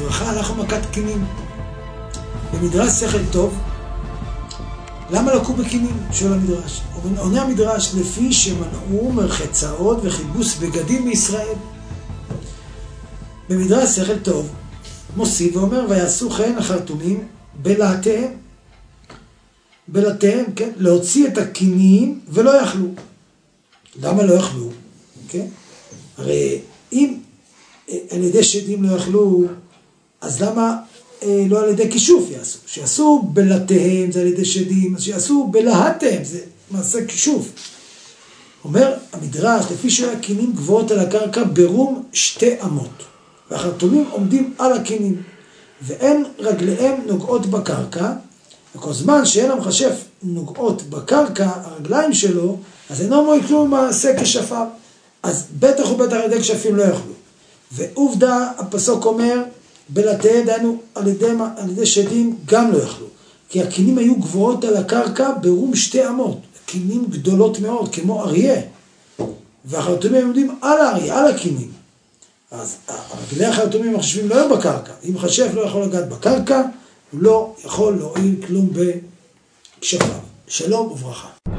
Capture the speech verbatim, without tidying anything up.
וברכה הלכו מכת קינים. במדרש שכל טוב, למה לקו בקינים? שואל המדרש. עונה המדרש, לפי שמנעו מרחצאות וכיבוס בגדים מישראל. במדרש שכל טוב, מוסיף ואומר, ויעשו כן החרטומים בלהטיהם. בלהטיהם, כן? להוציא את הקינים ולא יכלו. למה לא יכלו? כן? הרי אם על ידי שדים לא יכלו, אז למה אה, לא על ידי כישוף יעשו? שיעשו בלהטיהם זה על ידי שדים, אז שיעשו בלהטיהם זה מעשה כישוף. אומר המדרש, לפי שהקינים גבוהות על הקרקע ברום שתי אמות. והחרטומים עומדים על הקינים, ואין רגליהם נוגעות בקרקע, וכל זמן שאין המכשף נוגעות בקרקע, הרגליים שלו, אז אינו מועיל כלום מעשה כשפיו. אז בטח ובטח על ידי כשפים לא יכלו. ועובדה, הפסוק אומר, בלהטיהם, דהיינו על ידי, על ידי שדים גם לא יכלו. כי הקינים היו גבוהות על הקרקע ברום שתי אמות. קינים גדולות מאוד, כמו אריה. והחרטומים עומדים על האריה, על הקינים. אז הרגלי החרטומים המכשפים לא היו בקרקע. אם מכשף לא יכול לגעת בקרקע, הוא לא יכול להועיל כלום בכשפיו. שלום וברכה.